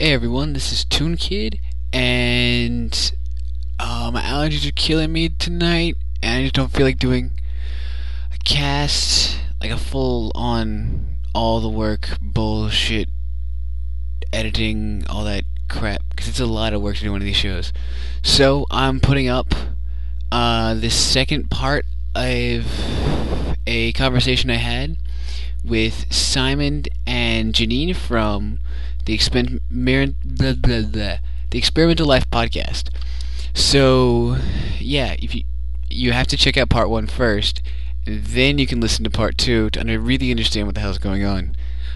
Hey everyone, this is Toon Kid, and my allergies are killing me tonight, and I just don't feel like doing a cast, like a full-on, all the work, bullshit, editing, all that crap, because it's a lot of work to do one of these shows. So I'm putting up this second part of a conversation I had with Simon and Janine from the Experimental Life podcast. So, yeah, if you have to check out part 1 first, then you can listen to part 2 to really understand what the hell's going on.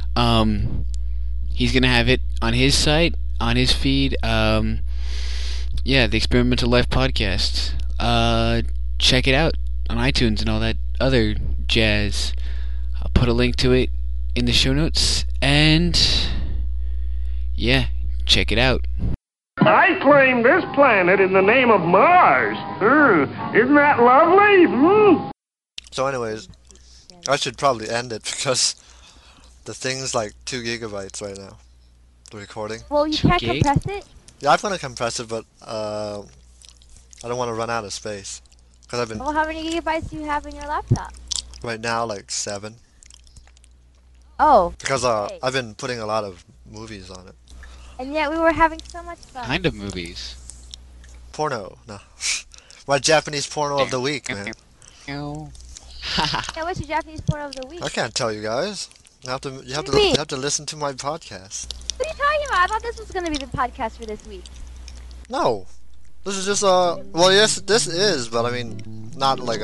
He's gonna have it on his site, on his feed. The Experimental Life podcast. Check it out on iTunes and all that other jazz. I'll put a link to it in the show notes, and yeah, check it out. I claim this planet in the name of Mars. Isn't that lovely? So anyways, I should probably end it because the thing's like 2 gigabytes right now, the recording. Well, you can't compress it? Yeah, I'm gonna compress it, but I don't want to run out of space. Cause I've been... Well, how many gigabytes do you have in your laptop? Right now, like 7. Oh. Because okay. I've been putting a lot of movies on it. And yet we were having so much fun. Kind of movies. Porno, no. My Japanese porno of the week, man. Yeah, what's your Japanese porno of the week? I can't tell you guys. You have to listen to my podcast. What are you talking about? I thought this was gonna be the podcast for this week. No. This is just well, yes, this is, but I mean, not like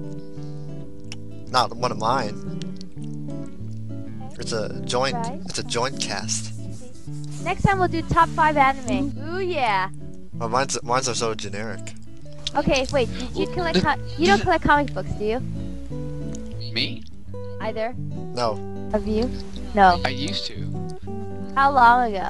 not one of mine. It's a joint. Right. It's a joint cast. Next time we'll do top 5 anime. Ooh yeah. Well, mine's are so generic. Okay, wait. Did you collect? You don't collect comic books, do you? Me? Either No. of you? No. I used to. How long ago?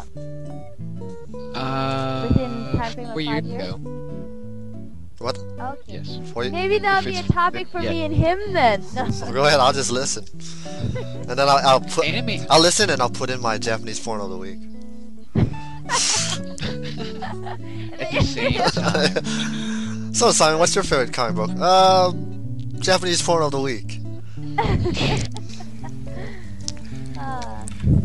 Within time frame of 4 5 years years? ago. What? Okay. Yes. Maybe that'll be a topic for me and him then. Go ahead. I'll just listen, and then I'll put. Anime. I'll listen and I'll put in my Japanese porno of the week. At the same time. So Simon, what's your favorite comic book? Japanese porno of the week. Yeah.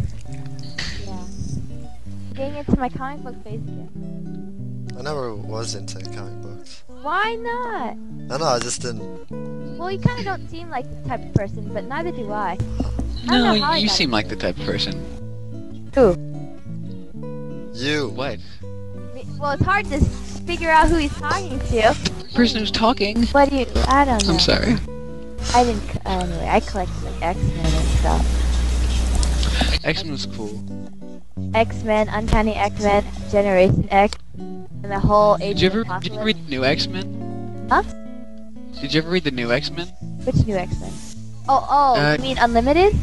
Getting into my comic book phase again. I never was into comic books. Why not? No, I just didn't. Well, you kind of don't seem like the type of person, but neither do I. I don't No, know how I you got seem it. like the type of person. Who? You. What? Well, it's hard to figure out who he's talking to. Person who's talking. What do you? I don't know. I'm sorry. I didn't. Anyway, I collected like X-Men and stuff. X-Men was cool. X-Men, Uncanny X-Men, Generation X, and the whole Age Did you of ever Apocalypse. read the new X-Men? Huh? Did you ever read the new X-Men? Which new X-Men? Oh, you mean Unlimited?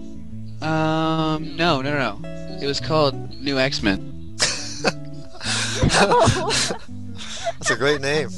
No. It was called New X-Men. That's a great name.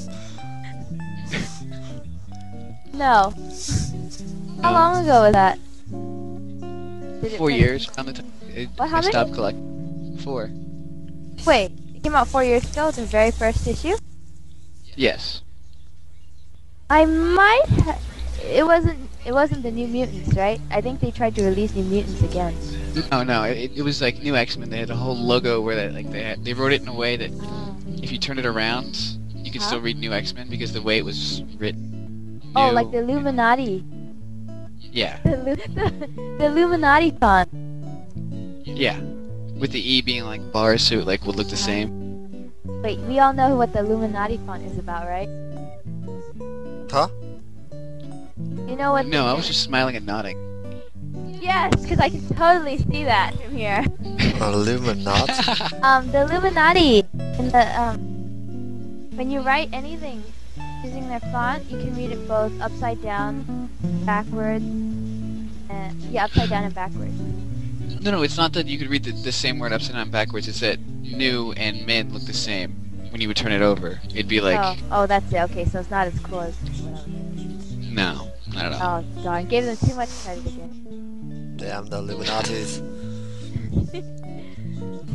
No. How long ago was that? Did it 4 finish? years around the time What, how I many? stopped collecting. 4. Wait, it came out 4 years ago, the very first issue? Yes. I might it wasn't the New Mutants, right? I think they tried to release New Mutants again. No. It was like New X-Men. They had a whole logo where they wrote it in a way that if you turn it around, you could Huh? still read New X-Men because the way it was written. Oh, New- like the Illuminati. Yeah. The Illuminati font. Yeah. With the E being like bars, so it like would look the same. Wait, we all know what the Illuminati font is about, right? Huh? You know what? No, I was just smiling and nodding. Yes, because I can totally see that from here. Illuminati. The Illuminati in the when you write anything using their font, you can read it both upside down, backwards, and upside down and backwards. No, it's not that you could read the same word upside down and backwards. It's that new and men look the same when you would turn it over. It'd be like, oh, that's it. Okay, so it's not as cool as whatever. no, not at all. Oh darn, gave them too much credit again. Damn the Illuminatis.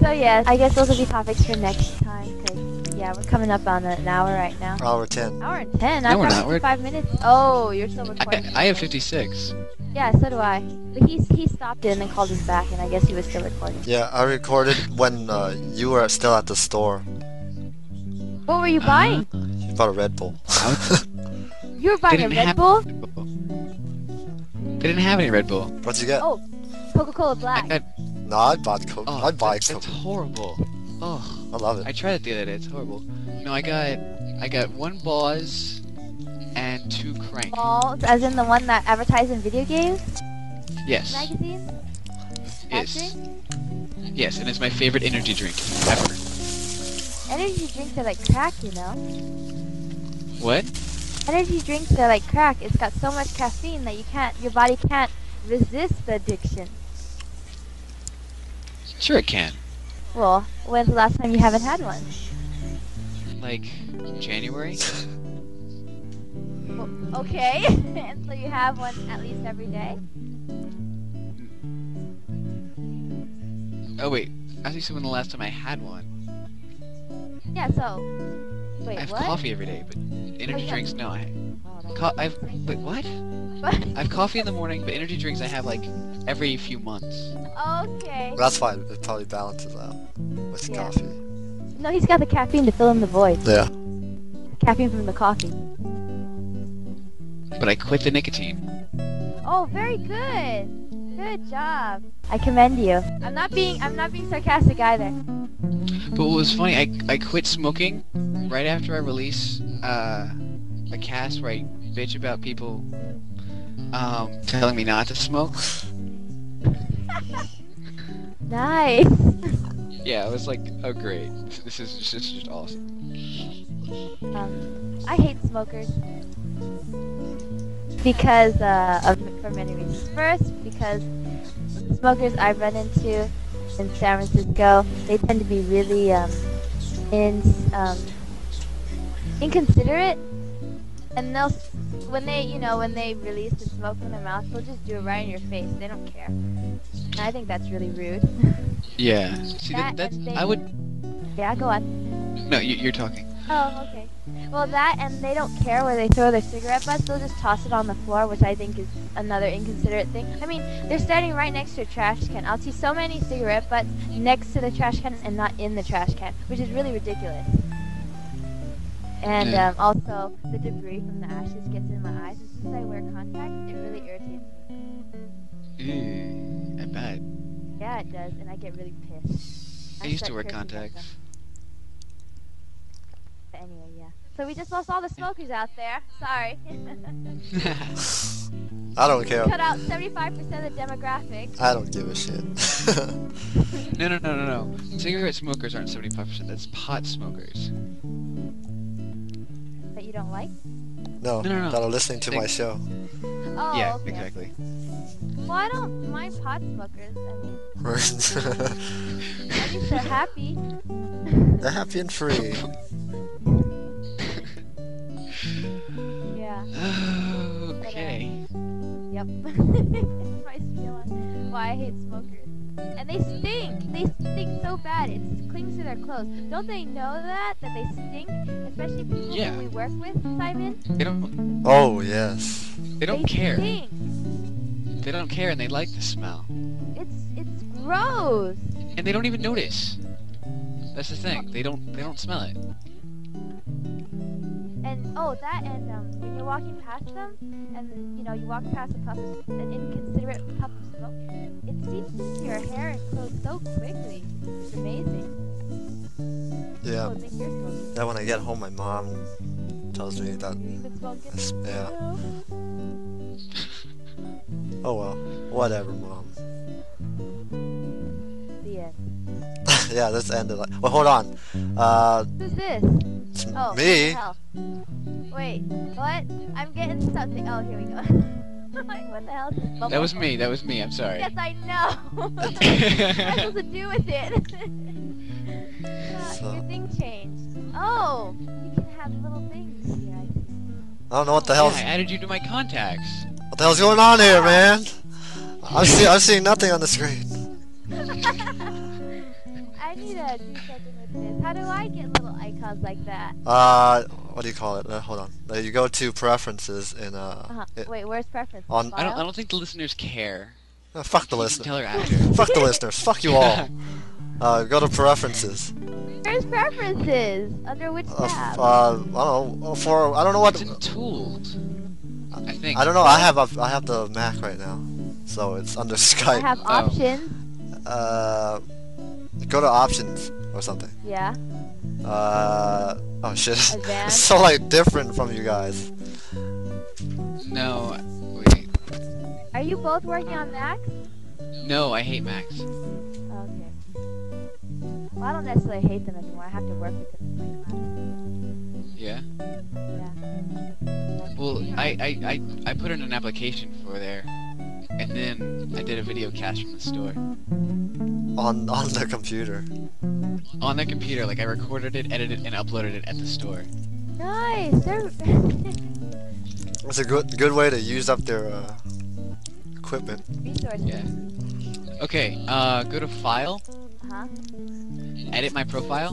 So yeah, I guess those will be topics for next time. Cause yeah, we're coming up on an hour right now. Hour 10. Hour and 10. No, I've we're got not. We're- 5 minutes. Oh, you're still recording. I have 56. Yeah, so do I. But he stopped it and then called us back, and I guess he was still recording. Yeah, I recorded when you were still at the store. What were you buying? You bought a Red Bull. You were buying a didn't Red have- Bull? They didn't have any Red Bull. What'd you get? Oh, Coca-Cola I Black. got. No, I'd buy Coke. Oh, I'd buy that's Coke. horrible. Oh, I love it. I tried it the other day. It's horrible. No, I got 1 Boz and 2 Crank. Balls, as in the one that advertised in video games Yes. magazine? That Yes. drink? Yes, and it's my favorite energy drink ever. Energy drinks are like crack, you know? What? Energy drinks are like crack. It's got so much caffeine that your body can't resist the addiction. Sure it can. Well, when's the last time you haven't had one? Like January. Well, okay. And so you have one at least every day? Oh wait, I think when the last time I had one. Yeah, so... Wait, I have what? coffee every day, but energy yeah. drinks no. Oh, that's I've wait what? What? I have coffee in the morning, but energy drinks I have like every few months. Okay. That's fine. It probably balances out with Yeah. coffee. No, he's got the caffeine to fill in the void. Yeah. Caffeine from the coffee. But I quit the nicotine. Oh, very good. Good job. I commend you. I'm not being sarcastic either. But what was funny, I quit smoking right after I release a cast where I bitch about people telling me not to smoke. Nice. Yeah, I was like, oh great, this is just awesome. I hate smokers because for many reasons. First, because the smokers I've run into in San Francisco, they tend to be really inconsiderate, and when they release the smoke from their mouth, they'll just do it right in your face. They don't care. And I think that's really rude. Yeah. See, that's and they- I would. Yeah, go on. No, you're talking. Oh, okay. Well, that and they don't care where they throw their cigarette butts. They'll just toss it on the floor, which I think is another inconsiderate thing. I mean, they're standing right next to a trash can. I'll see so many cigarette butts next to the trash can and not in the trash can, which is really ridiculous. And Yeah. also, the debris from the ashes gets in my eyes. And since I wear contacts, it really irritates me. Ew, I bet. Yeah, it does, and I get really pissed. I used to start wear cursing at them. contacts. But anyway, yeah. So we just lost all the smokers out there. Sorry. I don't care. Cut out 75% of the demographic. I don't give a shit. No. Cigarette smokers aren't 75%. That's pot smokers. That you don't like? No, No. that are listening to my show. Oh, Yeah, okay. exactly. Well, I don't mind pot smokers. I mean, at least they're happy. They're happy and free. Yeah. Okay. Yep. That's my spiel on why I hate smokers. And they stink. They stink so bad. It clings to their clothes. Don't they know that they stink? Especially people Yeah. who we work with, Simon. They don't. Oh, yes. They don't care. Stink. They don't care, and they like the smell, It's gross. and they don't even notice. That's the thing. They don't smell it. And when you're walking past them, and you walk past an inconsiderate puff of smoke, it seeps into your hair and clothes so quickly. It's amazing. Yeah. People think you're smoking. Then when I get home, my mom tells me that. You've been smoking. Yeah. No. Oh well. Whatever, mom. The end. Yeah, let's end it. Well, hold on. Who's this? It's Oh, me. what the hell? Wait, what? I'm getting something. Oh, here we go. Like, what the hell is this bubble? That was me. I'm sorry. Yes, I know. What has supposed to do with it? Your thing changed. Oh, you can have little things here. I see. I don't know what the Yeah, hell's I added you to my contacts. what the hell's going on here, man. I'm seeing nothing on the screen. I need to do something with this. How do I get little icons like that? What do you call it? Hold on. You go to preferences in Wait, where's preference? on- I File? don't think the listeners care. fuck the You can listeners. tell her after. Fuck the listeners. Fuck you all. Go to preferences. Where's preferences? Under which tab? I don't know. I don't know what. It's in tools. I think. I don't know. I have the Mac right now, so it's under I Skype. have options. Go to options or something. Yeah. Oh shit. It's Advanced. so like different from you guys. No. Wait. Are you both working on Macs? No, I hate Macs. Okay. Well, I don't necessarily hate them anymore. I have to work with them in my class. Yeah. Yeah. Well, I put in an application for there, and then I did a video cast from the store On the computer. on the computer. Like I recorded it, edited, and uploaded it at the store. Nice. They're It's a good way to use up their equipment. resources. Yeah. Okay. Go to File, Huh? edit my profile.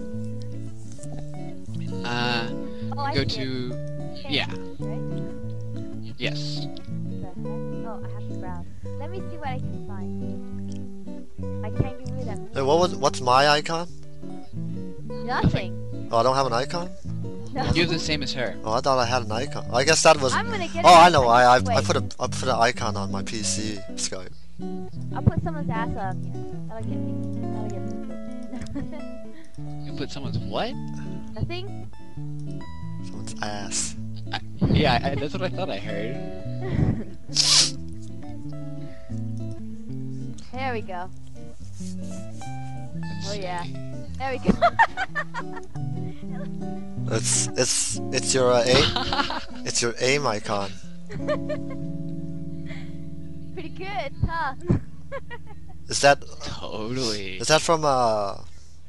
Oh, I Go see it. to yeah. Right? Yes. What the heck? Oh, I have to browse. Let me see what I can find. I can't get rid of Hey, what's my icon? nothing. Oh, I don't have an icon? No. You're the same as her. Oh, I thought I had an icon. I guess that was. I'm gonna get Oh, it. I know. I Wait, put an icon on my PC Skype. I'll put someone's ass on here. That'll get me. That'll get me. You put someone's what? Nothing. Someone's ass. Yeah, that's what I thought I heard. There we go. Let's Oh, yeah. see. There we go. It's your it's your aim icon. Pretty good, huh? Is that Totally. from What?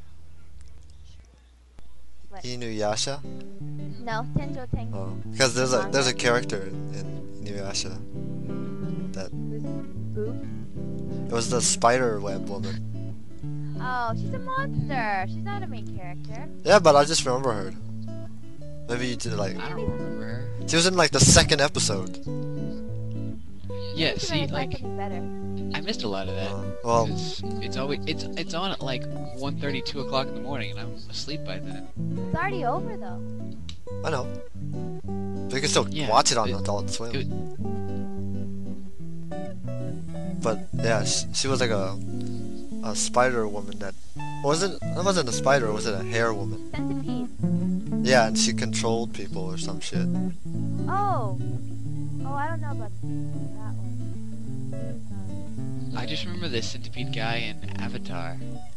Inuyasha? No, Tenjo Tenki. Oh, because there's a character in Inuyasha that Who's Boop? it was the spider web woman. Oh, she's a monster. She's not a main character. Yeah, but I just remember her. Maybe you did like I don't remember her. she was in like the second episode. Yeah, Maybe see, I'd like something better. I missed a lot of that. Well, It's always it's on at like 1:30, 2 o'clock in the morning, and I'm asleep by then. It's already over though. I know. But you can still Yeah, watch it on it- Adult Swim. it- But yeah, she was like a spider woman that wasn't a spider, was it a hair woman? Centipede. Yeah, and she controlled people or some shit. Oh. Oh, I don't know about that one. I just remember the centipede guy in Avatar,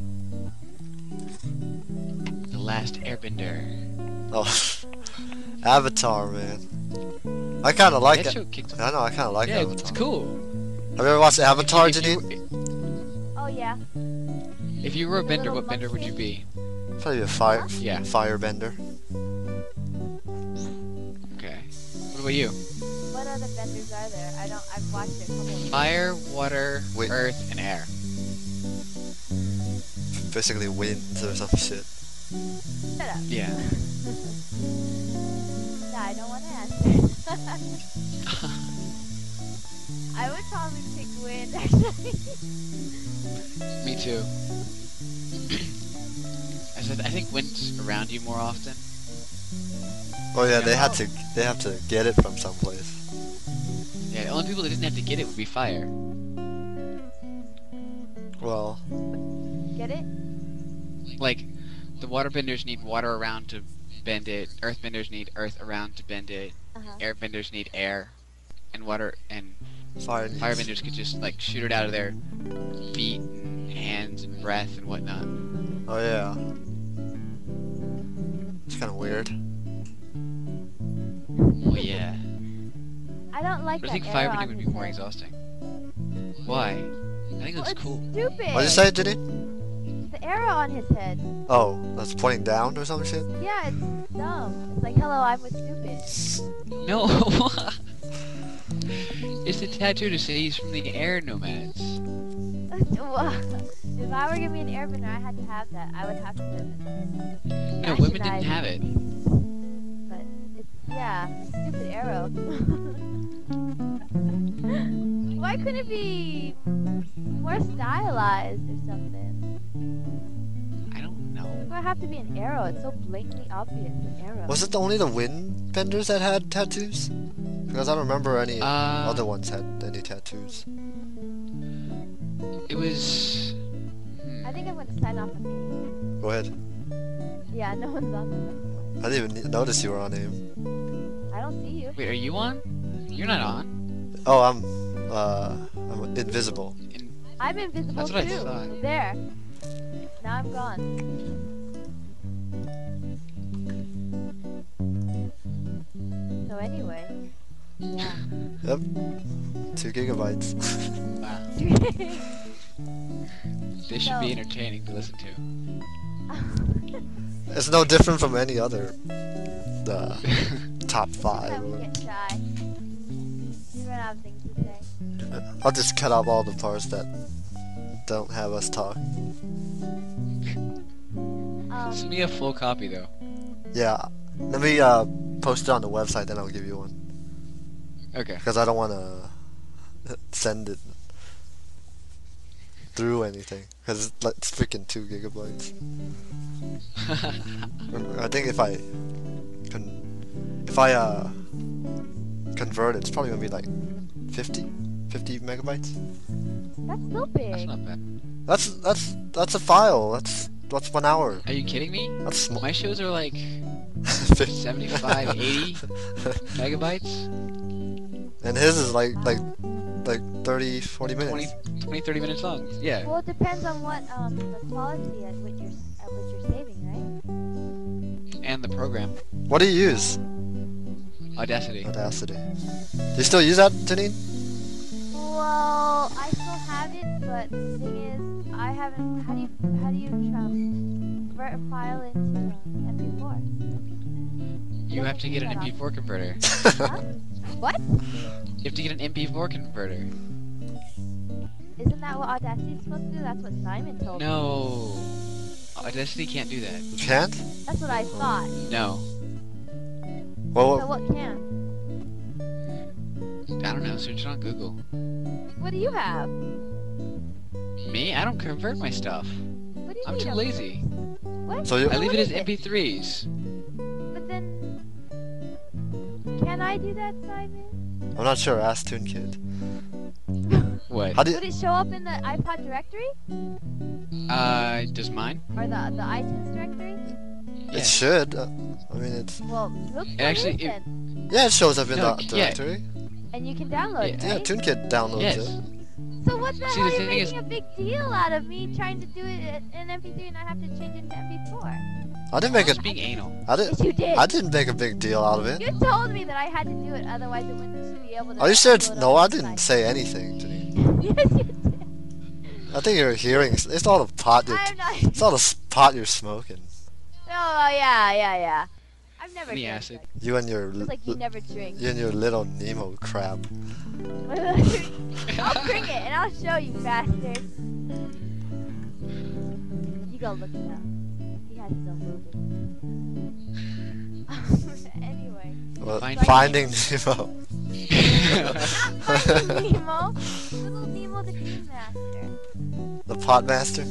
The Last Airbender. Oh, Avatar, man. I kind of like That it. show kicks. I know, I kind of like Yeah, Avatar. it's cool. Have you ever watched Avatar, If you- Janine? Oh yeah. If you were a The bender, little what bender would you be? Probably a Yeah. firebender. Okay. What about you? What other benders are there? I've watched a couple. Of Fire, water, Wait. earth, and air. Basically winds or some shit. Shut up. Yeah. No, I don't want to answer. I would probably pick wind actually. Me too. I think wind's around you more often. Oh yeah, they have Oh. to get it from someplace. Yeah, the only people that didn't have to get it would be fire. Well, Get it? Like, the waterbenders need water around to bend it. Earthbenders need earth around to bend it. Uh-huh. Airbenders need air. And water and fire. firebenders could just like shoot it out of their feet and hands and breath and whatnot. Oh yeah. It's kind of weird. Oh yeah. I don't like But that I think arrow firebending on would be his more head. exhausting. Why? I think Well, that's it's cool. stupid. What did you say, Janine? The arrow on his head. Oh, that's pointing down or some shit? Yeah, it's dumb. It's like, hello, I'm with stupid. No. It's a tattoo to say he's from the air nomads. Well, If I were gonna be an airbender, I had to have that. I would have to. No, women didn't nationalize have it. But it's yeah, stupid arrow. Why couldn't it be more stylized or something? I don't know. Why have to be an arrow? It's so blatantly obvious, an arrow. Was it only the wind benders that had tattoos? Because I don't remember any other ones had any tattoos. It was. I think I'm gonna sign off on me. Go ahead. Yeah, no one's on there. I didn't even notice you were on AIM. I don't see you. Wait, are you on? You're not on. Oh, I'm invisible. I'm invisible That's what I too. thought. There. Now I'm gone. So anyway, yeah. Yep. 2 gigabytes. Wow. This should be entertaining to listen to. It's no different from any other top Next 5. time we get shy. We run out of things to say. I'll just cut out all the parts that don't have us talk. Send me a full copy though. Yeah. Let me post it on the website, then I'll give you one. Okay. Because I don't want to send it through anything. Because it's freaking 2 gigabytes. I think if I convert it, it's probably gonna be like 50 megabytes. That's so That's big. not bad. That's a file. That's 1 hour. Are you kidding me? That's small. My shows are like 75, 80 megabytes. And his is like 30, 40 minutes. 20, 30 minutes long. Yeah. Well, it depends on what the quality at which you're saving, right? And the program. What do you use? Audacity. Audacity. Do you still use that, Janine? Well, I still have it, but the thing is, I haven't. How do you convert a file into MP4? You have to get an MP4 converter. Huh? What? You have to get an MP4 converter. Isn't that what Audacity is supposed to do? That's what Simon told me. No. Audacity can't do that. You can't? That's what I thought. No. So Well, what can? I don't know. Search it on Google. What do you have? Me? I don't convert my stuff. What do you I'm mean too don't lazy. What? So you- I leave What it as is MP3s. But then, can I do that, Simon? I'm not sure. Ask Toon Kid. What? How do Would it show up in the iPod directory Does mine? or the iTunes directory? It Yes. should. I mean, it's Well, look for actually- it then. yeah. It shows up in No, the yeah. directory. And you can download it, Yeah, right? Toon Kid downloads Yes. it. So what the See, hell the are you thing is- making a big deal out of me trying to do it in MP3 and I have to change it to MP4? I didn't make Just a. being anal. I Yes, didn't. you did. I didn't make a big deal out of it. You told me that I had to do it, otherwise it wouldn't be able to. Are you sure? upload No, on I the didn't site. say anything, Janine. Yes, you did. I think you're hearing. It's all the pot. I'm not. It's all the pot you're smoking. Oh yeah. I've never. Any drank acid. drugs. You and your. Just like you never drink. You and your little Nemo crap. I'll bring it and I'll show you, bastard. You go look it up. He has his own movie. Anyway. Well, Finding Finding Nemo. Finding Nemo. Little Nemo the Dream Master. The pot master.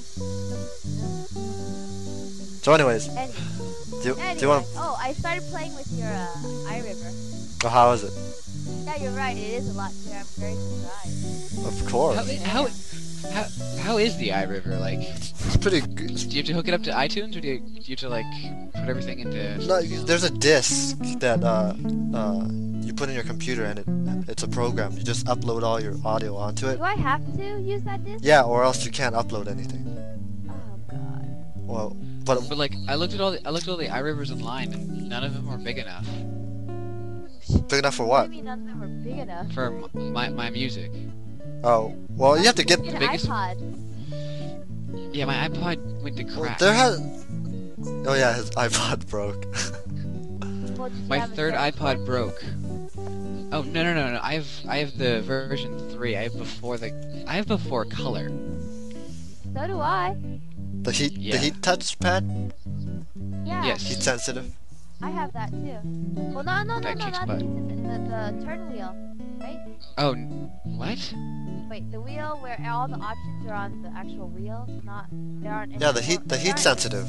So, anyways, do Anyway. you want? Oh, I started playing with your iRiver. Oh, how is it? Yeah, you're right. It is a lot clearer. I'm very surprised. Of course. How is the iRiver? Like, It's pretty good. do you have to hook it up to iTunes, or do you have to like put everything into? No, something else? there's a disc that you put in your computer, and it's a program. You just upload all your audio onto it. Do I have to use that disc? Yeah, or else you can't upload anything. Oh god. Well, but But like, I looked at all the iRivers online, and none of them were big enough big enough for What what? do you mean none of them are big enough? for my music. Oh, well, you have to get. Get an biggest- iPod. Yeah, my iPod went to Well, crap. there has. Oh yeah, his iPod broke. Well, did you My have a third second iPod one? broke. Oh no. I have the version 3. I have before color. So do I. The Yeah. heat touch pad, Yeah. Yes. heat sensitive. I have that too. Well, no, That kicks not butt. the turn wheel, right? Oh, what? Wait, the wheel where all the options are on the actual wheel, not there aren't. Yeah, the any more- heat there aren't- sensitive.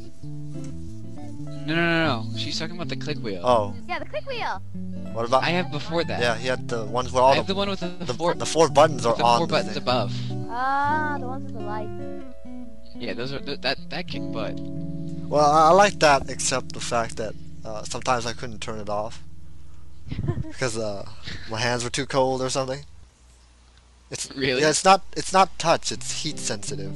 No. She's talking about the click wheel. Oh, Yeah, the click wheel. what about? I have before that. Yeah, he had the ones where I all have the one with the four, the 4 buttons are the on four the buttons thing. above. Ah, the ones with the lights. Yeah, those are that kick butt. Well, I like that, except the fact that sometimes I couldn't turn it off because my hands were too cold or something. It's Really? Yeah, it's not touch. It's heat sensitive.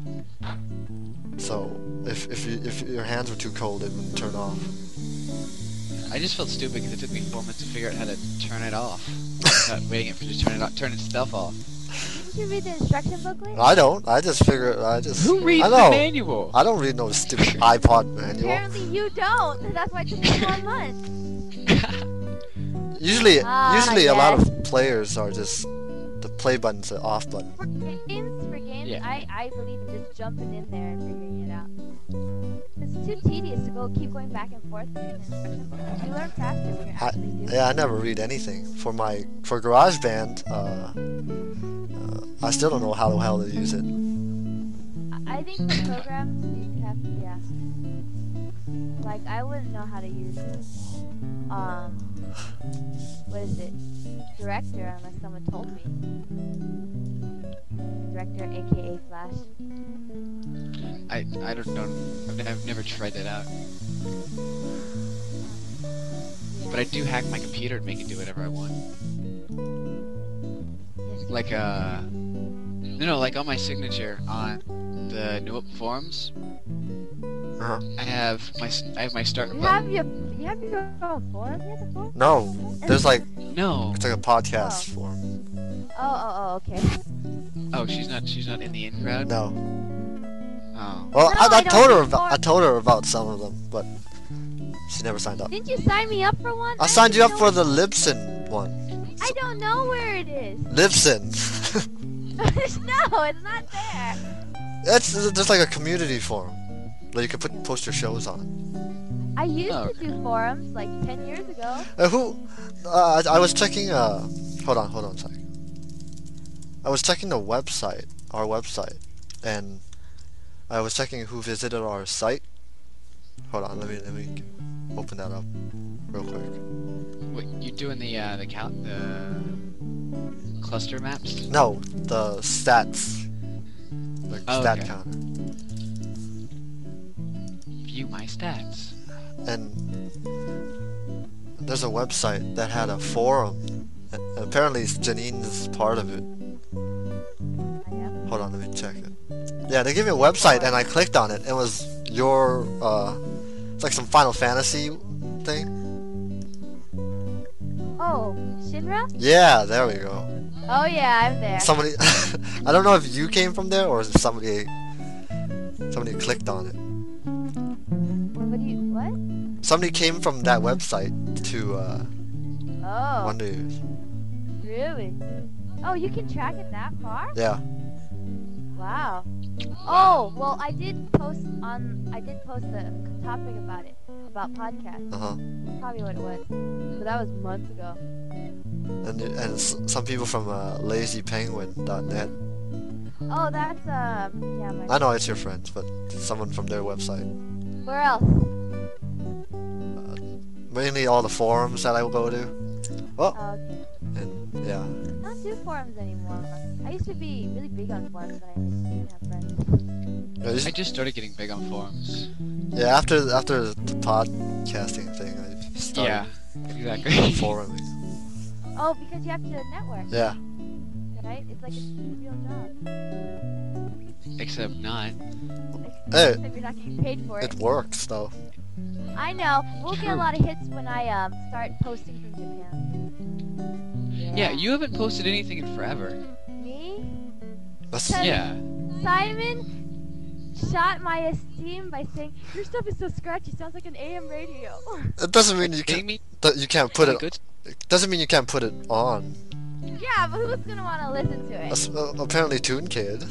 So if your hands were too cold, it wouldn't turn off. I just felt stupid because it took me 4 minutes to figure out how to turn it off. Without waiting for it to turn itself off. Didn't you read the instruction booklet? I don't. I just figure. I just. Who reads I the know. manual? I don't read no stupid iPod manual. Apparently you don't. That's why it took me 1 month. Usually, Ah, a lot yes. of players are just the play button's the off button. For games, Yeah. I believe in just jumping in there and figuring it out. It's too tedious to keep going back and forth between the instruction booklets. You learn faster when you're actually doing it. Yeah, I never read anything for GarageBand. I still don't know how the hell to use it. I think the programs you have to, yeah. Like I wouldn't know how to use what is it? Director unless someone told me. Director aka Flash. I don't know. I've never tried that out. Yeah. But I do hack my computer and make it do whatever I want. Like like on my signature on the New Up forums, Uh-huh. I have my start You button. have your own forum? You have a forum? No, there's like No. it's like a podcast form. Oh, okay. Oh, she's not in the in crowd. No. Oh. Well, No, I I don't told her do about forums. I told her about some of them, but she never signed up. Didn't you sign me up for one? I signed you up didn't for know- the Libsyn one. I don't know where it is. Libsyn. No, it's not there. It's just like a community forum that you can post your shows on. I used Oh, to do forums like 10 years ago. I was checking. Hold on a sec. I was checking the website, our website, and I was checking who visited our site. Hold on, let me open that up real quick. Wait, you doing the cluster maps? No, the stats, like Oh, stat okay. counter, View my stats. and there's a website that had a forum. And apparently, Janine's part of it. I am. Hold on, let me check it. Yeah, they gave me a website and I clicked on it. It was your, it's like some Final Fantasy thing. Oh, Shinra? Yeah, there we go. Oh yeah, I'm there. Somebody, I don't know if you came from there or if somebody clicked on it. What? Somebody came from that website to, Oh, Wonder Years. really? Oh, you can track it that far? Yeah. Wow. Oh, well, I did post a topic about it, about podcasts. Uh-huh. Probably what it was. But that was months ago. And some people from, lazypenguin.net. Oh, that's, yeah, I know it's your friends, but someone from their website. where else? Mainly all the forums that I will go to. Oh, Oh, okay. and yeah. I don't do forums anymore. I used to be really big on forums when I didn't have friends. Yeah, you I just started getting big on forums. Yeah, after the podcasting thing, I started Yeah, exactly. foruming. Oh, because you have to network, Yeah, right? It's like a real job. Except not. Hey. Except you're not getting paid for it. it works though. I know. We'll get a True. lot of hits when I start posting from Japan. Yeah, you haven't posted anything in forever. Me? That's Because Yeah. Simon shot my esteem by saying your stuff is so scratchy. Sounds like an AM radio. it doesn't mean you Kidding can me? that you can't put Am I it. good? It doesn't mean you can't put it on. Yeah, but who's gonna want to listen to it? Apparently Toon Kid.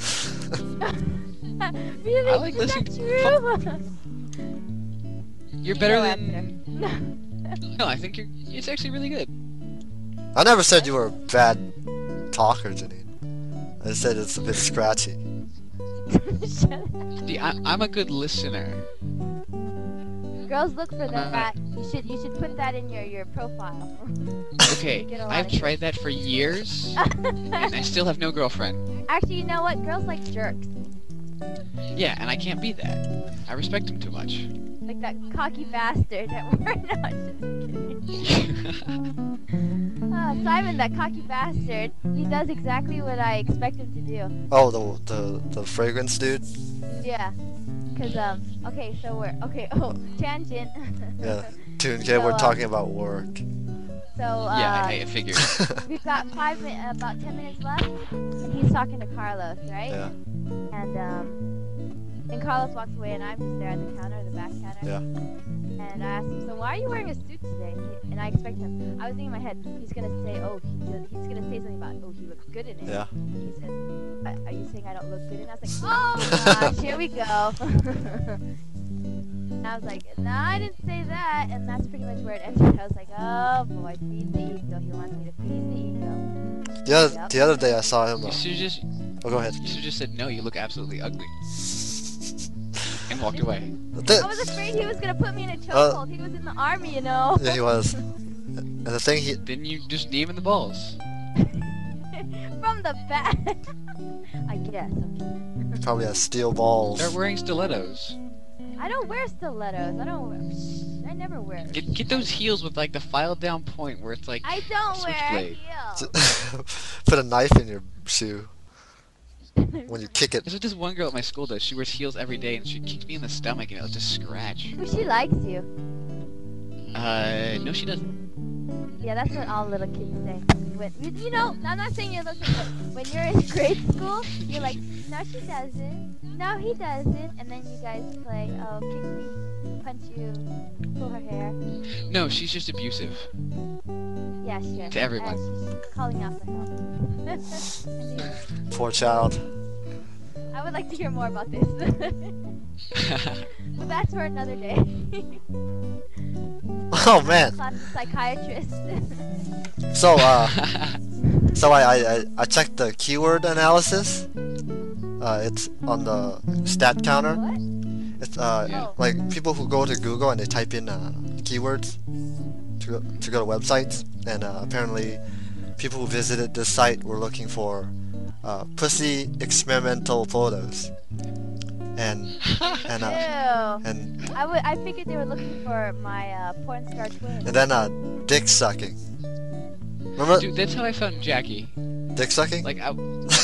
Really? I like Is that listening true? You're better Go than. after. No, I think it's actually really good. I never said you were a bad talker, Janine. I said it's a bit scratchy. Shut up. See, I'm a good listener. Girls look for that. You should put that in your profile. Okay, Get a lot I've of- tried that for years, and I still have no girlfriend. Actually, you know what? Girls like jerks. Yeah, and I can't be that. I respect him too much. Like that cocky bastard that we're not just kidding. Simon, that cocky bastard. He does exactly what I expect him to do. Oh, the fragrance dude. Yeah. Cause okay, so tangent. Yeah, Toon Kid. We're So, talking about work. So Yeah, I figured. we've got about 10 minutes left, and he's talking to Carlos, right? Yeah. And Carlos walks away, and I'm just there at the counter, the back counter. Yeah. And I asked him, so why are you wearing a suit today? And I expect him. I was thinking in my head, he's gonna say, he's gonna say something about, he looks good in it. Yeah. He said, are you saying I don't look good in it? I was like, oh gosh, here we go. And I was like, no, I didn't say that. And that's pretty much where it ended. I was like, oh boy, feed the ego. He wants me to feed the ego. The other day I saw him. You should just Oh, go ahead. said no. You look absolutely ugly, and walked away. I was afraid he was gonna put me in a chokehold. He was in the army, you know. Yeah, he was. And the thing Then you just knee him in the balls. From the back. I guess. he probably has steel balls. Start wearing stilettos. I don't wear stilettos. I never wear. Get those heels with like the filed down point where it's like. I don't wear Switchblade. heels. Put a knife in your shoe when you kick it. That's what this one girl at my school does. She wears heels every day, and she kicked me in the stomach, and it was a scratch. Well, she likes you. No, she doesn't. Yeah, that's what all little kids say. You know, I'm not saying you're little kids, but when you're in grade school, you're like, no, she doesn't. No, he doesn't. And then you guys play, kick me, punch you, pull her hair. No, she's just abusive. Yeah, sure. To everyone. She's calling out for help. Poor child. I would like to hear more about this. But that's for another day. Oh man. Class of psychiatrist. So I checked the keyword analysis. It's on the stat counter. What? It's Yeah. like people who go to Google and they type in keywords to go to websites, and apparently people who visited this site were looking for pussy experimental photos, and Ew. and I figured they were looking for my porn star twin. and then dick sucking. Remember Dude, that's how I found Jackie. dick sucking? Like, I...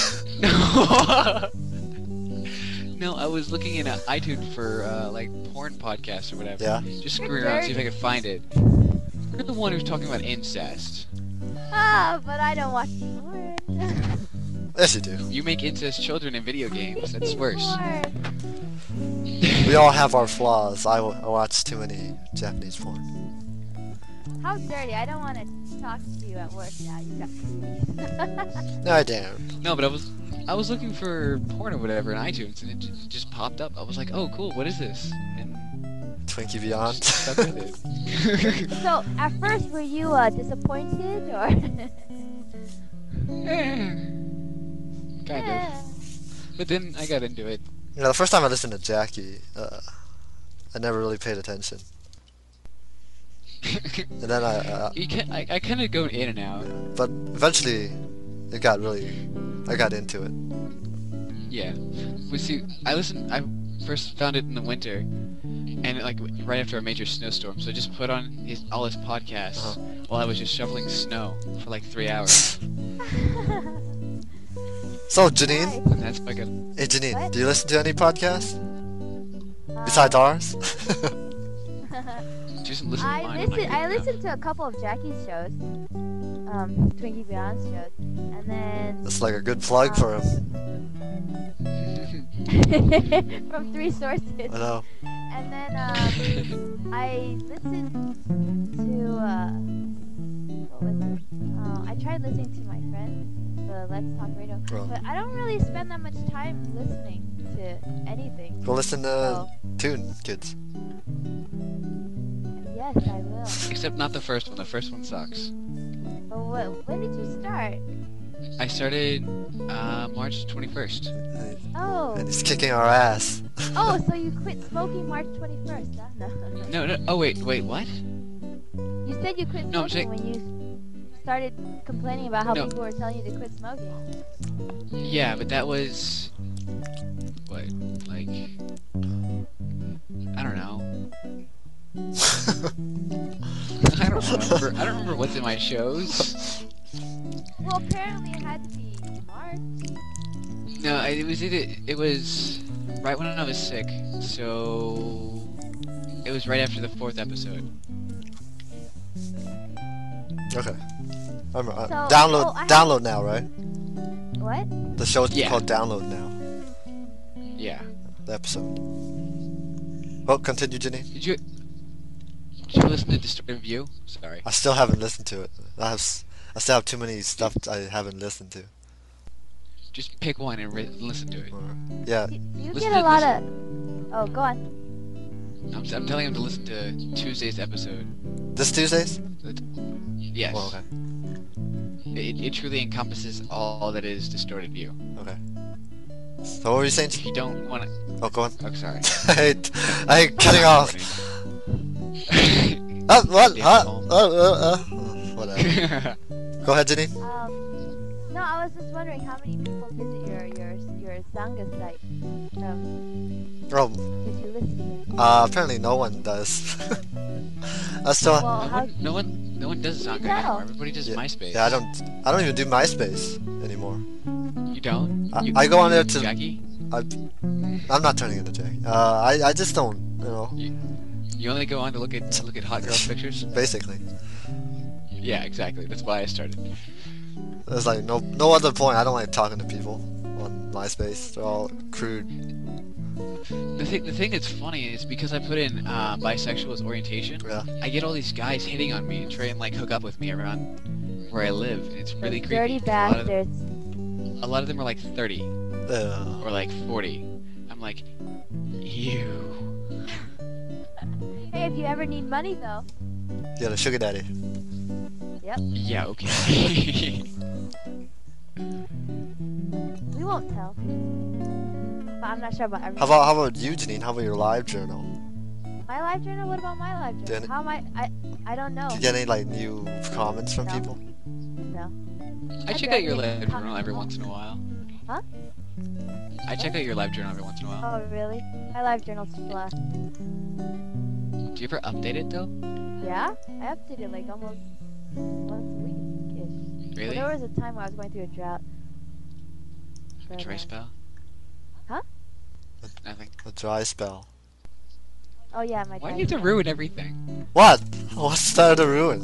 No, I was looking in iTunes for, like, porn podcasts or whatever. Yeah. Just screwing around, see if I could find it. You're the one who's talking about incest. Ah, but I don't watch porn. Yes, you do. You make incest children in video games. That's worse. Porn. We all have our flaws. I watch too many Japanese porn. How dirty. I don't want to talk to you at work now. You got cooties. No, I don't. No, but I was looking for porn or whatever in iTunes, and it just popped up. I was like, oh, cool, what is this? And Twinkie Beyond. stuck with it. So, at first, were you disappointed or? Kind of. But then I got into it. You know, the first time I listened to Jackie, I never really paid attention. And then I kind of go in and out. but eventually, I got into it. Yeah. But see, I first found it in the winter, and like right after a major snowstorm. So I just put on all his podcasts while I was just shoveling snow for like 3 hours. So, Janine, And that's like a. hey Janine, What? do you listen to any podcasts besides ours? She doesn't listen to mine. I listened to a couple of Jackie's shows, Twinkie Beyond's shows, and then That's like a good plug for him. from 3 sources. I know. And then I listened to what was it? I tried listening to my friends, the Let's Talk Radio, Oh. but I don't really spend that much time listening to anything. Go listen to So, Tune Kids. yes, I will. Except not the first one. The first one sucks. But when did you start? I started March 21st. Oh, And he's kicking our ass. oh, so you quit smoking March 21st? Huh? No. No. Oh wait. What? You said you quit No, I'm smoking when you started complaining about how No. people were telling you to quit smoking. Yeah, but that was what? Like I don't know. I don't remember. I don't remember what's in my shows. Well, apparently it had to be March. No, it was right when I was sick. So it was right after the 4th episode. Okay. Remember, So- download, oh, I have- download now, right? What? The show's Yeah. called Download now. Yeah. The episode. Well, continue, Jenny. Did you listen to Distorted View? Sorry. I still haven't listened to it. I still have too many stuff I haven't listened to. Just pick one and listen to it. Yeah, Do you Listen get a to- lot of... Oh, go on. I'm telling him to listen to Tuesday's episode. this Tuesdays? Yes. Well, okay. It truly encompasses all that is Distorted View. Okay. So what were you saying? If you don't want to... Oh, go on. Oh, sorry. I hate cutting off. What? Yeah, Whatever. Go ahead, Jenny. No, I was just wondering how many people visit your Sangha site. Oh, Did you listen? apparently no one does. I still. Well, how... No one does Zonga No. anymore. Everybody does Yeah, MySpace. Yeah, I don't even do MySpace anymore. You don't? I go on there to. Jackie? I'm not turning into Jack. I just don't, you know. You only go on to look at hot girl pictures? Basically, Yeah, exactly. That's why I started. there's like no other point. I don't like talking to people on MySpace. They're all crude. The thing that's funny is because I put in bisexual as orientation, Yeah. I get all these guys hitting on me and try and like hook up with me around where I live. And it's really Those creepy. dirty bastards. A lot of them are like 30 Uh, or like 40. I'm like, ew. Hey, if you ever need money, though. yeah, the sugar daddy. Yep. Yeah, okay. We won't tell. But I'm not sure about everything. How about you, Janine? How about your live journal? My live journal? What about my live journal? Didn't- How am I don't know. Did you get any like new comments from No. people? No. I check out your live journal every once in a while. Huh? I check out your live journal every once in a while. Oh, really? My live journal's fluff. Do you ever update it though? Yeah? I update it like almost once a week-ish. Really? There was a time where I was going through a drought. A But, dry spell? Huh? Nothing. A dry spell. Oh yeah, my Why dad. do you have to ruin everything? What? What's there to ruin?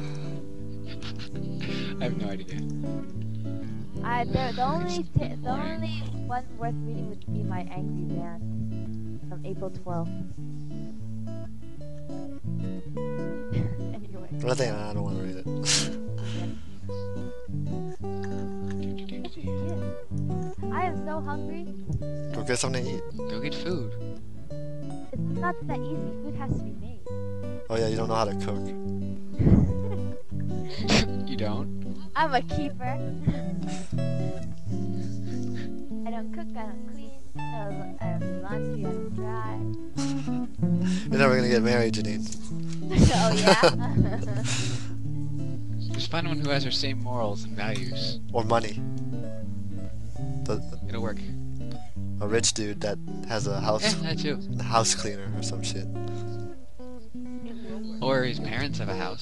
I have no idea. The only one worth reading would be my Angry Man from April 12th. Anyway. I think I don't want to read it. Yeah. I am so hungry. Go get something to eat. Go get food. It's not that easy. Food has to be made. Oh yeah, you don't know how to cook. You don't? I'm a keeper. I don't cook, I don't clean, I don't do laundry, I don't drive. You're never gonna get married, Janine. Oh yeah? Just find one who has our same morals and values. Or money. It'll work. A rich dude that has a Yeah, house, that too. a house cleaner or some shit. Or his parents have a house.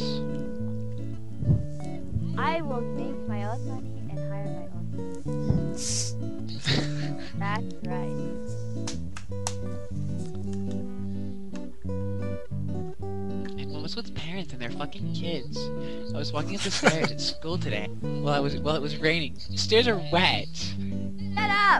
I will make my own money and hire my own. That's right. And what's with parents and their fucking kids? I was walking up the stairs at school today while it was raining. The stairs are wet. Shut up!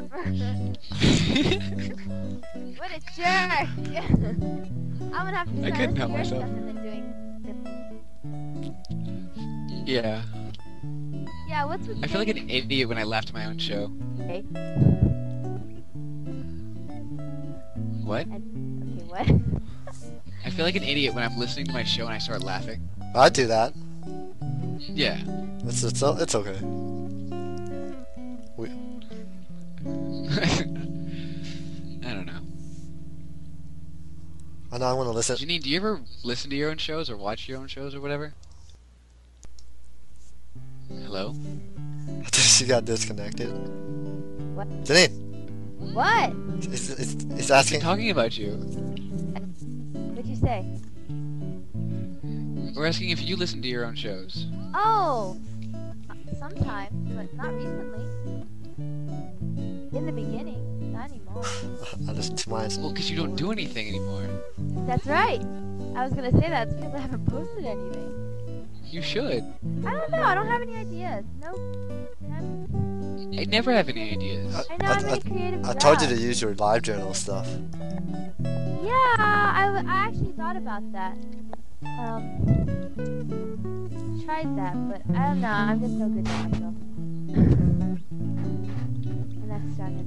What a jerk! I'm gonna have to I start couldn't help listening to your myself. stuff and then doing Yeah. Yeah, what's with I feel like saying- an idiot when I laugh at my own show. Okay. What? Okay, what? I feel like an idiot when I'm listening to my show and I start laughing. I do that. Yeah. It's okay. We, I don't know. I know I want to listen. Janine, do you ever listen to your own shows or watch your own shows or whatever? Hello? She got disconnected. What? Janine, What? it's I'm asking. talking about you. What'd you say? We're asking if you listen to your own shows. Oh! Sometimes, but not recently. In the beginning, not anymore. I listen to mine. Well, because you don't do anything anymore. That's right. I was gonna say that. It's because I haven't posted anything. You should. I don't know. I don't have any ideas. Nope. I never have any ideas. I know I'm in a creative I told you job. to use your live journal stuff. Yeah, I actually thought about that. Tried that, but I don't know. I'm just so good at myself. And that's starting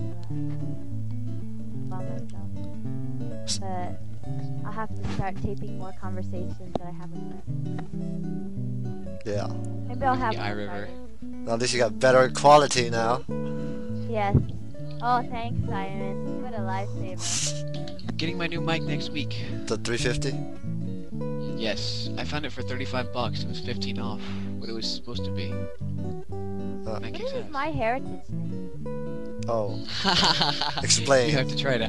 to bomb myself. But I'll have to start taping more conversations that I haven't read. Yeah. Maybe I'll have The one iRiver. Now at least you got better quality now. started. Yes. Oh, thanks, Simon. What a lifesaver. Getting my new mic next week. The 350. Yes, I found it for $35. It was 15 off what it was supposed to be. That What kicks is ass. my heritage thing? Oh, Explain. You have to try that.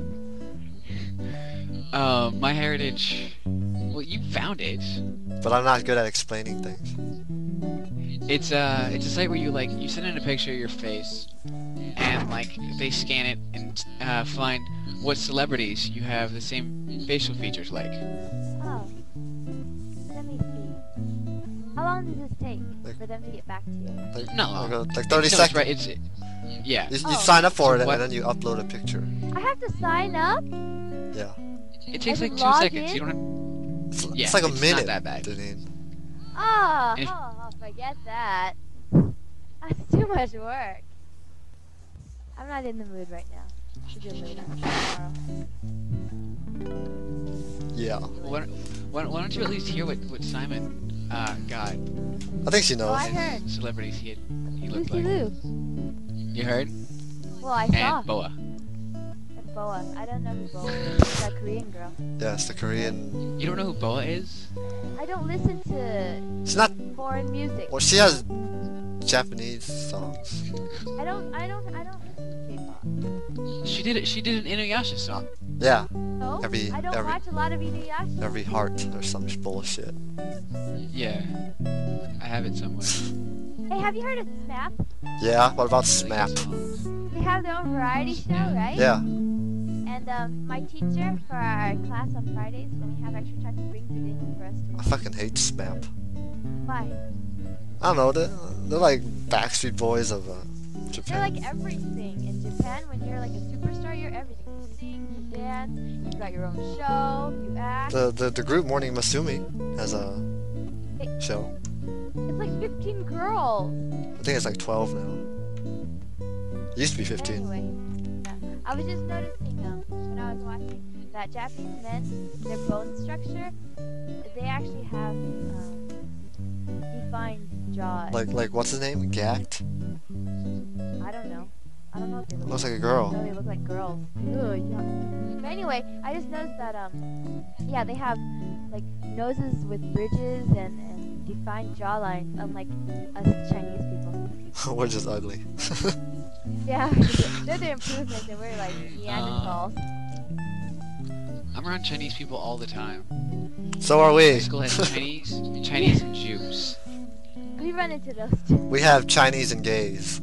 My heritage. Well, you found it. but I'm not good at explaining things. It's a site where you send in a picture of your face, and they scan it and find what celebrities you have the same facial features like. Oh. Let me see. How long does this take for them to get back to you? Like, No. like 30 No, seconds. it's right. Yeah. You Oh. sign up for So it what- and then you upload a picture. I have to sign up? Yeah. It takes I like can 2 log seconds. in? You don't have. It's, Yeah, it's like a it's minute. not that bad. Janine. Oh, And if- forget that. That's too much work. I'm not in the mood right now. Should do it later. Tomorrow. Yeah. Why don't you at least hear what Simon got? I think she Oh, knows. I heard. Celebrities he looked Lucy like. Liu. You heard? Well, I saw. And Boa. That's Boa. I don't know who Boa is. That Korean girl. Yeah, it's the Korean. You don't know who Boa is? I don't listen to It's not. foreign music. Well, she has Japanese songs. I don't listen to K-pop. She did an Inuyasha song. Yeah. No, Every- I don't every- watch a lot of Inuyasha. Every heart or some bullshit. Yeah. I have it somewhere. Hey, have you heard of SMAP? Yeah. What about Really good SMAP? songs. They have their own variety show, right? Yeah. And my teacher for our class on Fridays, when we have extra time, he brings it in for us I to watch. fucking hate SMAP. Why? I don't know. They're like Backstreet Boys of They're Japan. like everything in Japan. When you're like a superstar, you're everything. You sing, you dance, you've got your own show, you act. The group Morning Masumi has a show. It's like 15 girls. I think it's like 12 now. It used to be 15. Anyway, yeah. I was just noticing when I was watching that Japanese men, their bone structure, they actually have defined jaws. Like what's his name? Gacked? I don't know. I don't know if they look Looks like a No, girl. they look like girls. Ugh, yuck. But anyway, I just noticed that yeah, they have like noses with bridges and defined jawlines, unlike us Chinese people. We're just ugly. Yeah, they're the improvements, and we're like Neanderthals. I'm around Chinese people all the time. So are My we. school has Chinese and Jews. We run into those too. We have Chinese and gays.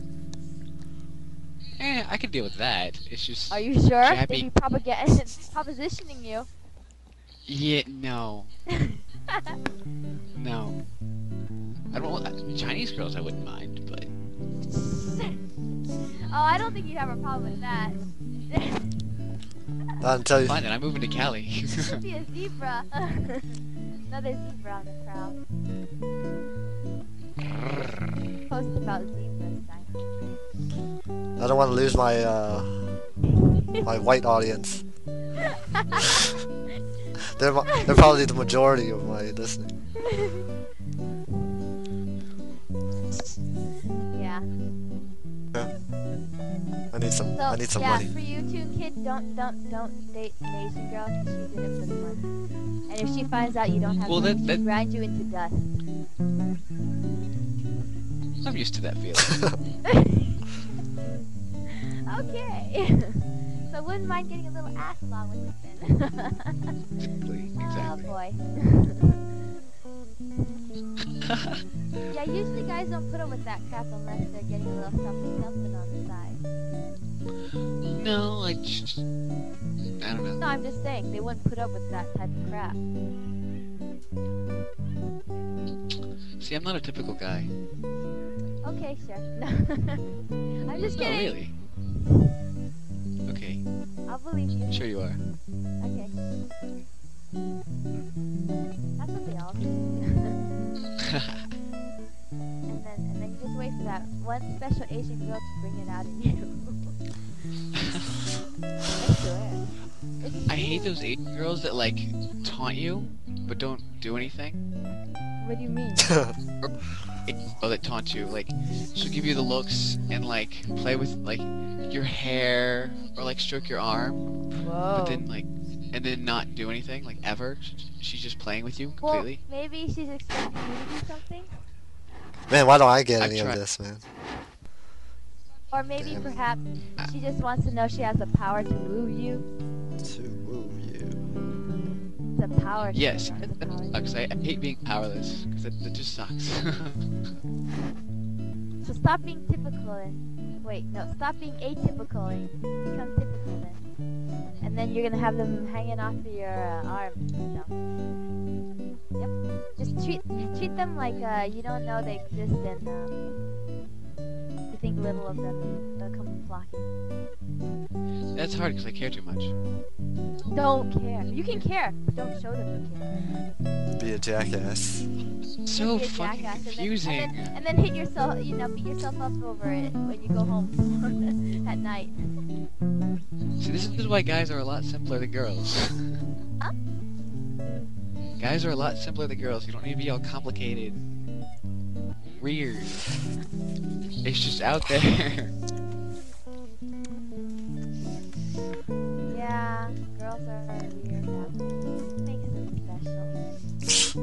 I could deal with that. It's just. Are you sure? Jappy. They be propositioning you. Yeah, no. No. I don't. Chinese girls, I wouldn't mind, but. Oh, I don't think you'd have a problem with that. Not until you. Fine, then I'm moving to Cali. Could be a zebra. Another zebra on the crowd. Post about zebras, guys. I don't want to lose my my white audience. They're probably the majority of my listening. Yeah. I need some yeah, money. for you two kids, don't date an Asian girl 'cause she's in it for the money. And if she finds out you don't have Well, money, that- she'll grind you into dust. I'm used to that feeling. Okay. So I wouldn't mind getting a little ass along with it then. Exactly. Oh boy. Yeah, usually guys don't put up with that crap unless they're getting a little something on the side. No, I don't know. No, I'm just saying, they wouldn't put up with that type of crap. See, I'm not a typical guy. Okay, sure. I'm just No, kidding. really. Okay, I'll believe you. sure you are. Okay. That's what they all do. and then you just wait for that one special Asian girl to bring it out in you. I swear. I hate those Asian girls that like taunt you but don't do anything. What do you mean? Oh, that taunt you. Like, she'll give you the looks and like play with like your hair or like stroke your arm, Whoa. but then like and then not do anything like ever. She's just playing with you Well, completely. maybe she's expecting you to do something. Man, why don't I get I've any of tried. this, man? Or maybe Damn. perhaps she just wants to know she has the power to woo you. To woo you. The power. Yes, she wants, the that power. sucks. I hate being powerless because that just sucks. So stop being typical and stop being atypical and become typical then. And then you're gonna have them hanging off of your arms and stuff. Yep. Just treat them like you don't know they exist and you think little of them. They'll come flocking. That's hard because I care too much. Don't care. You can care, but don't show them you care. Be a jackass. So Be a fucking jackass confusing. and then hit yourself, beat yourself up over it when you go home at night. See, this is why guys are a lot simpler than girls. Huh? Guys are a lot simpler than girls. You don't need to be all complicated. Weird. It's just out there. Yeah, girls are weird. That makes them special.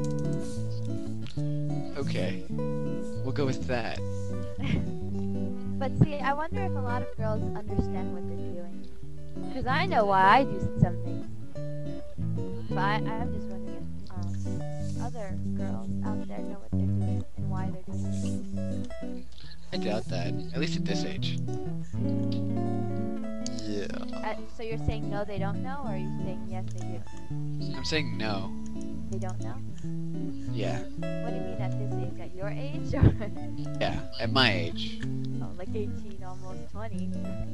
Okay. We'll go with that. But see, I wonder if a lot of girls understand what they're doing. Because I know why I do some things. But I'm just wondering if other girls out there know what they're doing and why they're doing it. I doubt that. At least at this age. Yeah. So you're saying no, they don't know, or are you saying yes, they do? I'm saying no. They don't know? Yeah. What do you mean at this age? At your age? Or Yeah. At my age. oh, like 18, almost 20?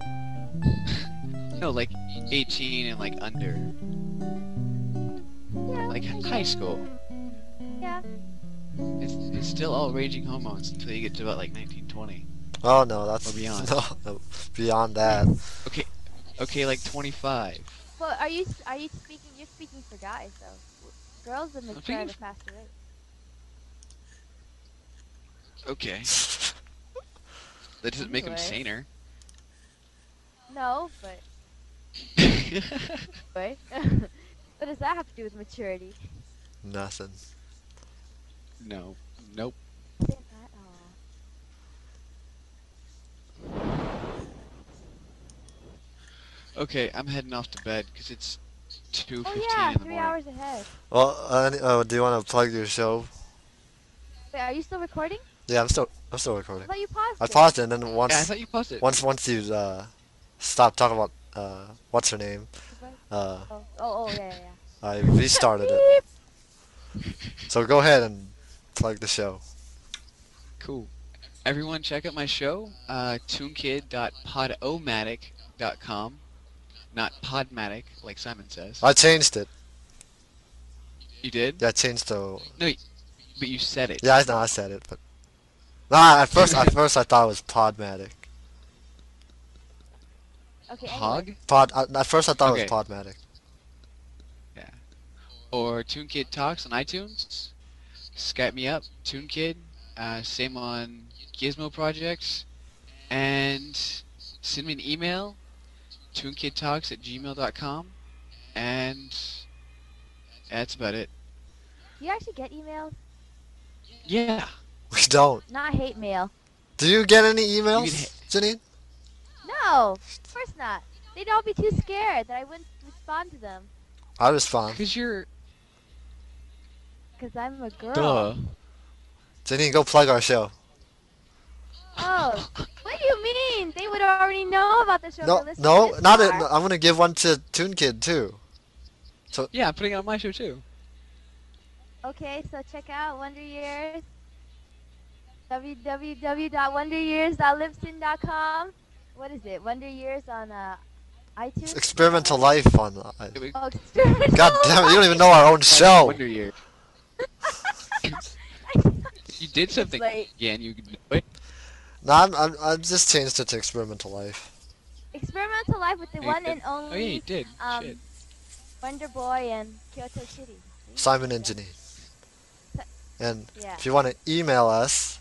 No, like 18 and like under. Yeah. Like I high guess. school. Yeah. It's still all raging hormones until you get to about like 19, 20. Oh no, that's Or beyond. no, beyond that. Okay, like 25. Well, are you speaking? You're speaking for guys, though. Girls would mature speaking at a faster rate. Okay. That doesn't make them Anyway. saner. No, but wait. What does that have to do with maturity? Nothing. No. Nope. At all. Okay, I'm heading off to bed because it's 2:15 Oh yeah, in the 3 morning. hours ahead. Well, do you want to plug your show? Wait, are you still recording? Yeah, I'm still I recording. thought you paused. I it. paused it, and then Yeah, I once thought you paused it. once you stop talking about what's her name, Oh, yeah. I restarted it. So go ahead and plug the show. Cool. Everyone check out my show, toonkid.podomatic.com. Not Podmatic, like Simon says. I changed it. You did? Yeah, I changed the. No, but you said it. Yeah, I know I said it, but Nah, at first I thought it was Podmatic. Okay. Anyway. Hog? At first I thought Okay. it was Podmatic. Or TuneKid Talks on iTunes. Skype me up, TuneKid. Same on Gizmo Projects. And send me an email, tunekidtalks@gmail.com. And that's about it. Do you actually get emails? Yeah. We don't. Not hate mail. Do you get any You emails, Janine? No, of course not. They'd all be too scared that I wouldn't respond to them. I respond. Because you're... Because I'm a girl. Duh. Janine, go plug our show. Oh, what do you mean? They would already know about the show. if No, they're listening no, this not it. far. I'm gonna give one to TuneKid too. Yeah, I'm putting it on my show too. Okay, so check out Wonder Years. www.wonderyears.libsyn.com. What is it? Wonder Years on iTunes? It's Experimental Life on. Oh, experimental. God damn it! You don't even know our own show. Wonder Year. You did something late. again. You can do it. No, I'm just changed it to Experimental Life. Experimental Life with the Oh, you one did? and only Oh yeah, you did. Shit. Wonder Boy and Kyoto City. Simon and Janine. And Yeah. if you want to email us,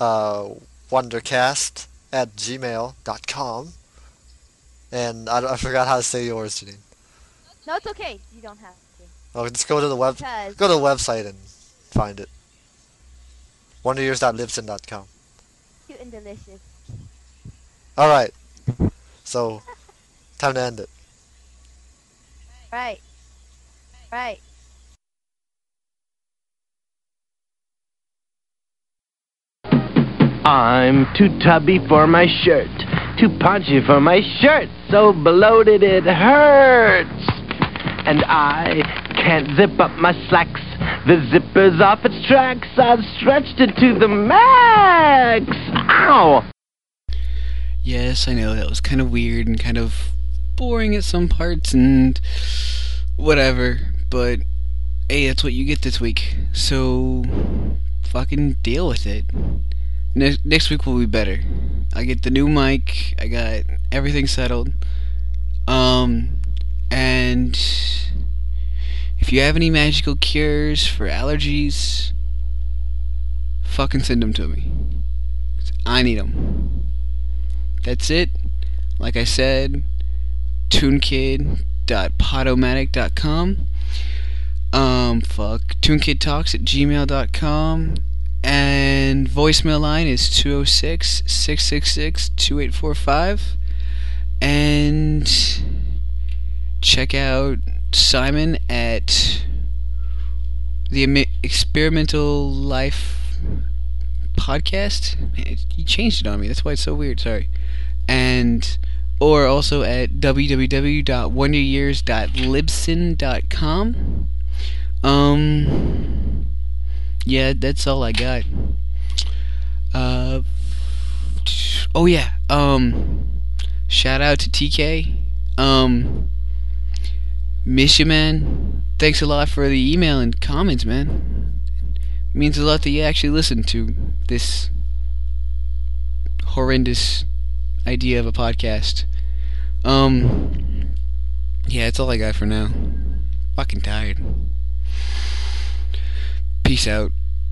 wondercast@gmail.com. And I forgot how to say yours, Janine. No, it's okay. You don't have to. Oh, just go to the Because website and find it. wonderyears.libsyn.com. cute and delicious. All right. So, time to end it. Right. Right. I'm too tubby for my shirt, too punchy for my shirt, so bloated it hurts. And I can't zip up my slacks, the zipper's off its tracks, I've stretched it to the max. Ow! Yes, I know that was kind of weird and kind of boring at some parts and whatever, but hey, that's what you get this week. So fucking deal with it. Next week will be better. I get the new mic. I got everything settled. And if you have any magical cures for allergies, fucking send them to me. 'Cause I need them. That's it. Like I said, tunekid.podomatic.com. TuneKidTalks@gmail.com. And voicemail line is 206-666-2845. And check out Simon at the Experimental Life podcast. Man, you changed it on me. That's why it's so weird. Sorry. And or also at www.wonderyears.libsyn.com. Yeah, that's all I got. Oh yeah. Shout out to TK. Miss you, man. Thanks a lot for the email and comments, man. It means a lot that you actually listen to this horrendous idea of a podcast. Yeah, that's all I got for now. Fucking tired. Peace out.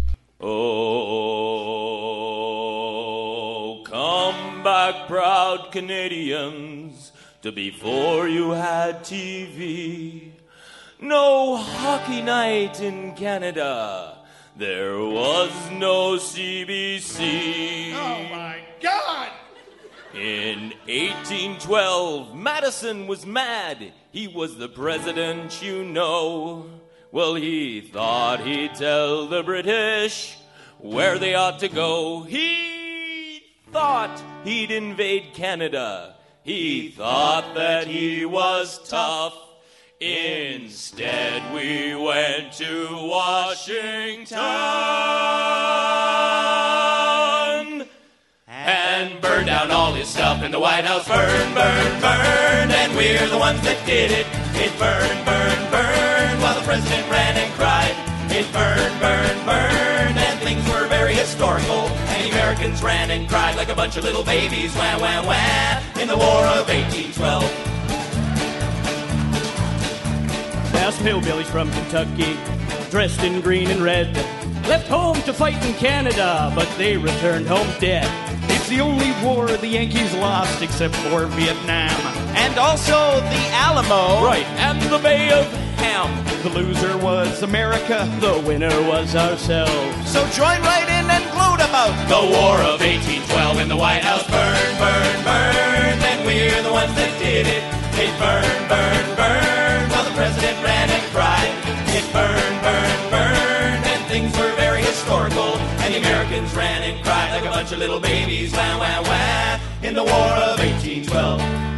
Oh, come back, proud Canadians, to before you had TV. No hockey night in Canada. There was no CBC. Oh my God! In 1812, Madison was mad. He was the president, you know. Well, he thought he'd tell the British where they ought to go. He thought he'd invade Canada. He thought that he was tough. Instead, we went to Washington and burned down all his stuff in the White House. Burn, burn, burn, and we're the ones that did it. It burned, burned, burned, while the president ran and cried. It burned, burned, burned, and things were very historical. And the Americans ran and cried like a bunch of little babies. Wah, wah, wah, in the War of 1812. Now some hillbillies from Kentucky, dressed in green and red, left home to fight in Canada, but they returned home dead. It's the only war the Yankees lost except for Vietnam. And also the Alamo. Right, and the Bay of Ham. The loser was America, the winner was ourselves. So join right in and gloat about the War of 1812 in the White House. Burn, burn, burn, and we're the ones that did it. It burned, burned, burned, while the president ran and cried. It burned, burned, burned, and things were very historical. And the Americans ran and cried like a bunch of little babies. Wah, wah, wah, in the War of 1812.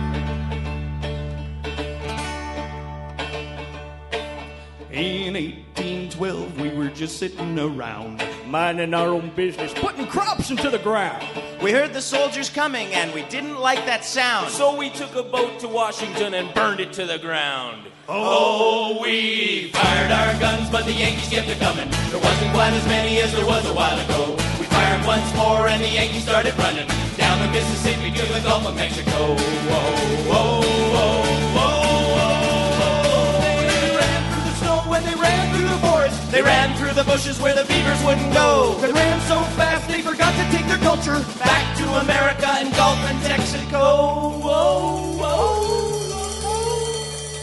In 1812, we were just sitting around, minding our own business, putting crops into the ground. We heard the soldiers coming, and we didn't like that sound. So we took a boat to Washington and burned it to the ground. Oh, we fired our guns, but the Yankees kept it coming. There wasn't quite as many as there was a while ago. We fired once more, and the Yankees started running down the Mississippi to the Gulf of Mexico. Whoa, whoa, whoa, whoa. When they ran through the forest, they ran through the bushes where the beavers wouldn't go. They ran so fast they forgot to take their culture back to America and Gulf and Texaco. Whoa, whoa.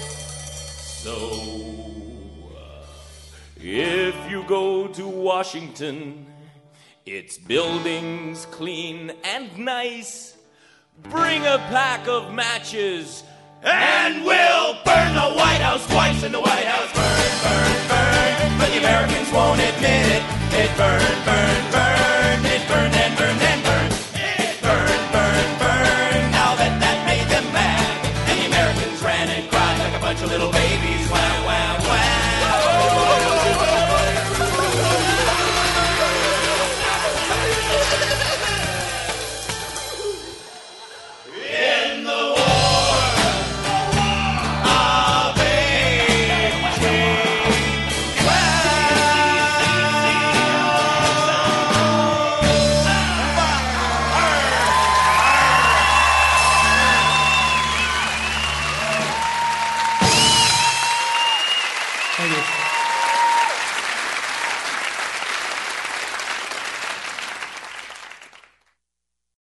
So, if you go to Washington, its buildings clean and nice. Bring a pack of matches. And we'll burn the White House twice in the White House. Burn, burn, burn. But the Americans won't admit it. It burned, burned, burned. It burned and burned